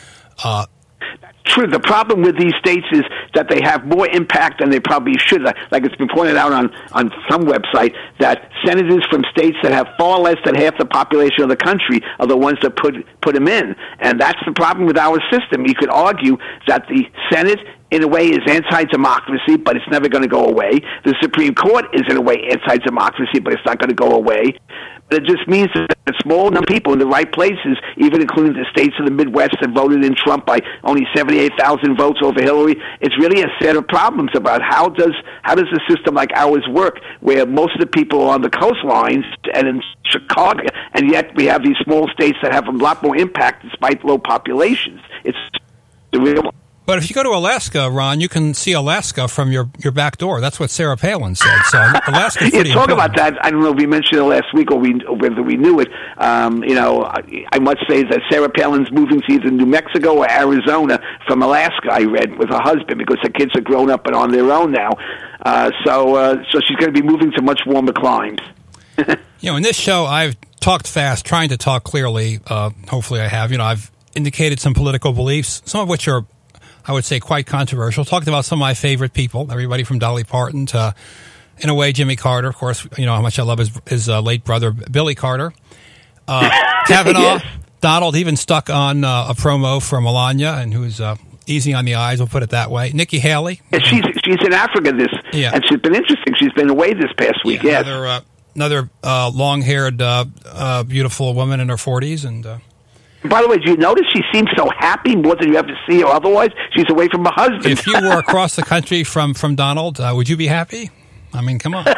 Uh, True. The problem with these states is that they have more impact than they probably should. Like it's been pointed out on, on some website that senators from states that have far less than half the population of the country are the ones that put put them in. And that's the problem with our system. You could argue that the Senate, in a way, is anti-democracy, but it's never going to go away. The Supreme Court is, in a way, anti-democracy, but it's not going to go away. But it just means that a small number of people in the right places, even including the states of the Midwest that voted in Trump by only seventy-eight thousand votes over Hillary, it's really a set of problems about how does how does a system like ours work, where most of the people are on the coastlines and in Chicago, and yet we have these small states that have a lot more impact despite low populations. It's the real. But if you go to Alaska, Ron, you can see Alaska from your, your back door. That's what Sarah Palin said. So Alaska's pretty yeah, talk important. about that. I don't know if we mentioned it last week or, we, or whether we knew it. Um, you know, I, I must say that Sarah Palin's moving to either New Mexico or Arizona from Alaska, I read, with her husband, because her kids are grown up and on their own now. Uh, so, uh, so she's going to be moving to much warmer climes. You know, in this show, I've talked fast, trying to talk clearly. Uh, hopefully I have. You know, I've indicated some political beliefs, some of which are, I would say, quite controversial. Talked about some of my favorite people, everybody from Dolly Parton to, in a way, Jimmy Carter. Of course, you know how much I love his, his uh, late brother, Billy Carter. Uh, Kavanaugh, yes. Donald even stuck on uh, a promo for Melania, and who's uh, easy on the eyes, we'll put it that way. Nikki Haley. Yeah, she's she's in Africa this, yeah. and she's been interesting. She's been away this past week. Yeah, yes. Another, uh, another uh, long-haired, uh, uh, beautiful woman in her forties. And uh, by the way, do you notice she seems so happy more than you ever see her otherwise? She's away from her husband. If you were across the country from, from Donald, uh, would you be happy? I mean, come on.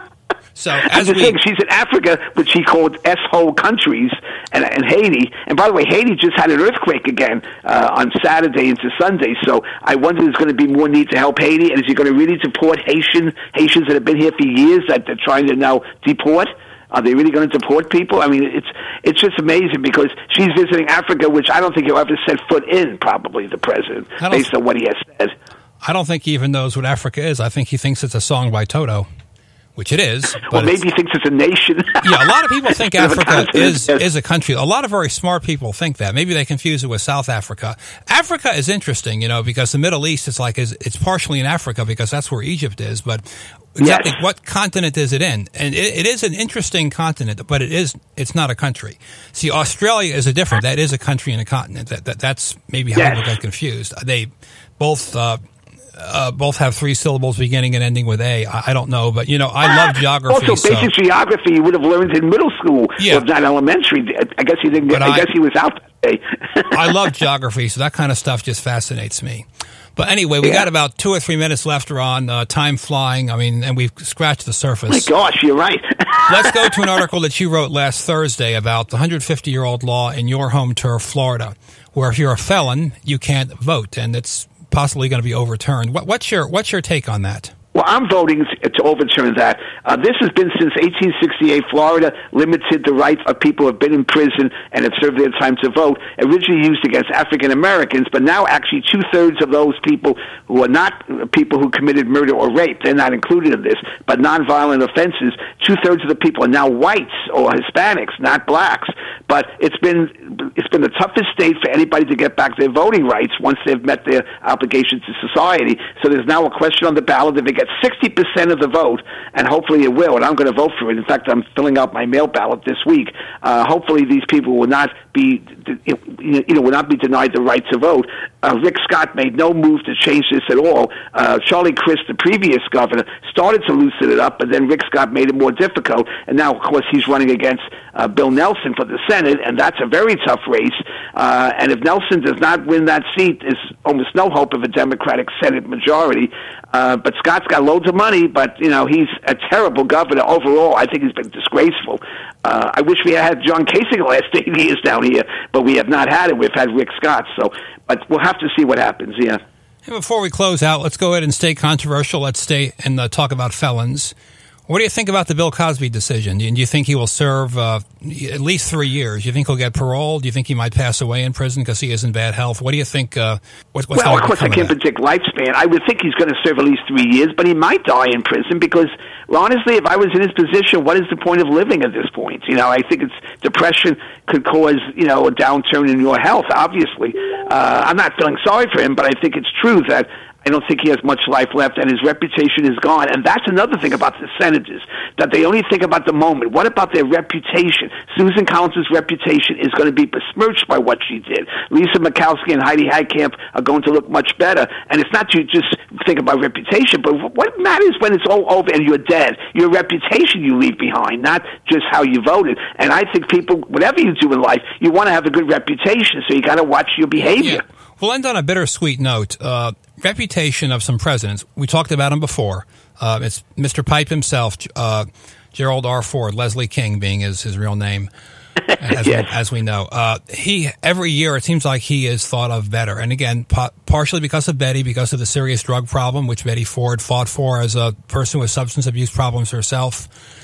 So as I'm we, saying, she's in Africa, which she called S-hole countries, and, and Haiti. And by the way, Haiti just had an earthquake again uh, on Saturday into Sunday. So I wonder if there's going to be more need to help Haiti, and is he going to really deport Haitian Haitians that have been here for years that they're trying to now deport? Are they really going to deport people? I mean, it's it's just amazing because she's visiting Africa, which I don't think he'll ever set foot in. Probably the president, based on what he has said. I don't think he even knows what Africa is. I think he thinks it's a song by Toto. Which it is. Well, maybe he thinks it's a nation. Yeah, a lot of people think Africa is is a country. A lot of very smart people think that. Maybe they confuse it with South Africa. Africa is interesting, you know, because the Middle East is like is it's partially in Africa because that's where Egypt is. But exactly yes. What continent is it in? And it, it is an interesting continent, but it is it's not a country. See, Australia is a different. That is a country and a continent. That, that that's maybe how yes. people get confused. They both. Uh, Uh, both have three syllables beginning and ending with A. I, I don't know, but, you know, I love geography. Also, basic so. geography you would have learned in middle school, yeah. or not elementary. I guess he didn't. Get, I, I guess he was out that day. I love geography, so that kind of stuff just fascinates me. But anyway, we yeah. got about two or three minutes left, Ron. Uh, time flying. I mean, and we've scratched the surface. My gosh, you're right. Let's go to an article that you wrote last Thursday about the one hundred fifty-year-old law in your home turf, Florida, where if you're a felon, you can't vote, and it's possibly going to be overturned. What, what's your what's your take on that? Well, I'm voting to overturn that. Uh, this has been since eighteen sixty-eight. Florida limited the rights of people who have been in prison and have served their time to vote, originally used against African Americans, but now actually two-thirds of those people who are not people who committed murder or rape, they're not included in this, but nonviolent offenses, two-thirds of the people are now whites or Hispanics, not blacks. But it's been it's been the toughest state for anybody to get back their voting rights once they've met their obligations to society. So there's now a question on the ballot if it gets sixty percent of the vote, and hopefully it will, and I'm going to vote for it. In fact, I'm filling out my mail ballot this week. Uh, hopefully these people will not be, you know, will not be denied the right to vote. Uh, Rick Scott made no move to change this at all. Uh, Charlie Crist, the previous governor, started to loosen it up, but then Rick Scott made it more difficult, and now, of course, he's running against uh, Bill Nelson for the Senate, and that's a very tough race. Uh, and if Nelson does not win that seat, there's almost no hope of a Democratic Senate majority. Uh, but Scott's got loads of money, but, you know, he's a terrible governor overall. I think he's been disgraceful. Uh, I wish we had John Kasich the last eight years down here, but we have not had it. We've had Rick Scott. So, but we'll have to see what happens, yeah. And before we close out, let's go ahead and stay controversial. Let's stay and uh, talk about felons. What do you think about the Bill Cosby decision? Do you think he will serve uh, at least three years? Do you think he'll get parole? Do you think he might pass away in prison because he is in bad health? What do you think? Uh, what, what's well, of course, I can't of predict lifespan. I would think he's going to serve at least three years, but he might die in prison because, well, honestly, if I was in his position, what is the point of living at this point? You know, I think it's depression could cause, you know, a downturn in your health, obviously. Uh, I'm not feeling sorry for him, but I think it's true that I don't think he has much life left, and his reputation is gone. And that's another thing about the senators, that they only think about the moment. What about their reputation? Susan Collins' reputation is going to be besmirched by what she did. Lisa Murkowski and Heidi Heitkamp are going to look much better. And it's not to just think about reputation, but what matters when it's all over and you're dead? Your reputation you leave behind, not just how you voted. And I think people, whatever you do in life, you want to have a good reputation, so you got to watch your behavior. Yeah. We'll end on a bittersweet note. Uh, reputation of some presidents. We talked about him before. Uh, it's Mister Pipe himself, uh, Gerald R. Ford, Leslie King being his, his real name, as, yes. we, as we know. Uh, he every year it seems like he is thought of better. And again, pa- partially because of Betty, because of the serious drug problem, which Betty Ford fought for as a person with substance abuse problems herself.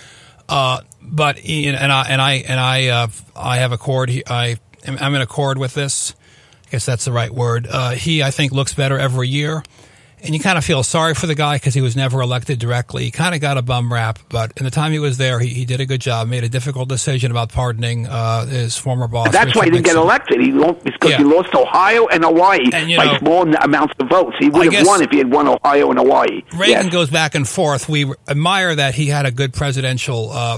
Uh, but and I and I and I uh, I have accord. I I'm in accord with this. I guess that's the right word. Uh, he, I think, looks better every year. And you kind of feel sorry for the guy because he was never elected directly. He kind of got a bum rap, but in the time he was there, he, he did a good job, made a difficult decision about pardoning uh, his former boss. That's Richard why he didn't Nixon. get elected. He lost, because yeah. he lost Ohio and Hawaii and, by know, small amounts of votes. He would I have won if he had won Ohio and Hawaii. Reagan yes. goes back and forth. We admire that he had a good presidential uh,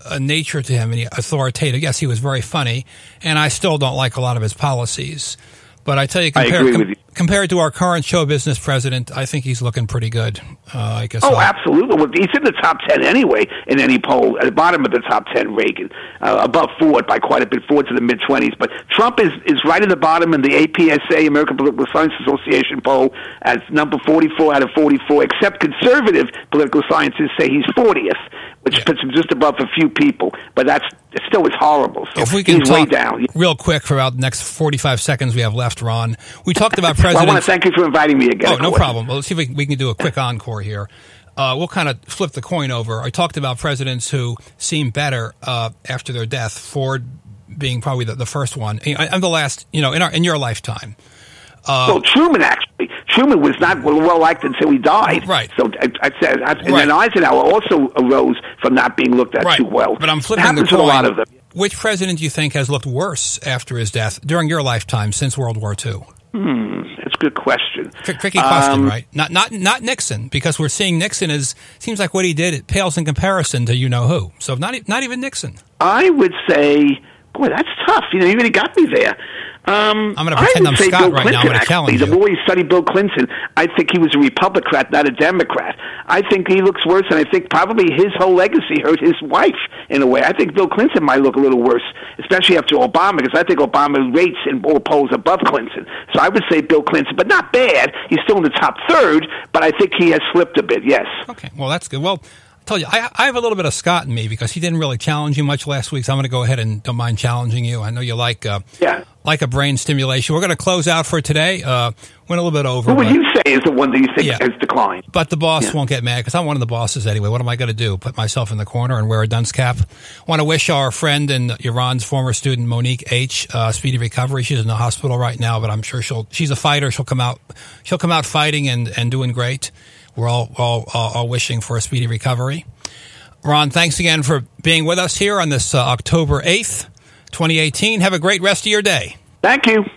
a nature to him, and he, authoritative. Yes, he was very funny, and I still don't like a lot of his policies. But I tell you, I agree compared, with you. compared to our current show business president, I think he's looking pretty good. Uh, I guess. Oh, I'll, absolutely. Well, he's in the top ten anyway in any poll. At the bottom of the top ten, Reagan, uh, above Ford by quite a bit. Ford's in the mid twenties, but Trump is is right at the bottom in the A P S A, American Political Science Association poll, as number forty-four out of forty-four. Except conservative political scientists say he's fortieth, which yeah. puts him just above a few people. But that's it still is horrible. So if we can he's talk way down. real quick for about the next forty-five seconds we have left, Ron. We talked about president. Well, I want to thank you for inviting me again. Oh, no problem. Well, let's see if we, we can do a quick encore here. Uh, we'll kind of flip the coin over. I talked about presidents who seem better uh, after their death. Ford being probably the, the first one, and the last. You know, in our in your lifetime. Uh, well, Truman actually. Truman was not well liked until he died. Right. So I, I said, I, and right. then Eisenhower also arose from not being looked at right. too well. But I'm flipping it happens the coin. with a lot of them. Which president do you think has looked worse after his death during your lifetime since World War Two? Hmm, that's a good question. Tricky question, um, right? Not not not Nixon, because we're seeing Nixon as seems like what he did. It pales in comparison to you know who. So not not even Nixon. I would say, boy, that's tough. You know, you really got me there. Um, I'm going to pretend I'm Scott Bill right Clinton, now. I'm going to actually. challenge The you. more you study Bill Clinton, I think he was a Republican, not a Democrat. I think he looks worse, and I think probably his whole legacy hurt his wife in a way. I think Bill Clinton might look a little worse, especially after Obama, because I think Obama rates in all polls above Clinton. So I would say Bill Clinton, but not bad. He's still in the top third, but I think he has slipped a bit, yes. Okay, well, that's good. Well, I told you, I, I have a little bit of Scott in me because he didn't really challenge you much last week, so I'm going to go ahead and don't mind challenging you. I know you like uh, yeah. like a brain stimulation. We're going to close out for today. Uh, went a little bit over. Who would but, you say is the one that you think yeah. has declined? But the boss Yeah. won't get mad because I'm one of the bosses anyway. What am I going to do? Put myself in the corner and wear a dunce cap? Want to wish our friend and Iran's former student, Monique H., uh, speedy recovery. She's in the hospital right now, but I'm sure she'll. She's a fighter. She'll come out. She'll come out fighting and, and doing great. We're all all, all all wishing for a speedy recovery. Ron, thanks again for being with us here on this uh, October eighth, twenty eighteen. Have a great rest of your day. Thank you.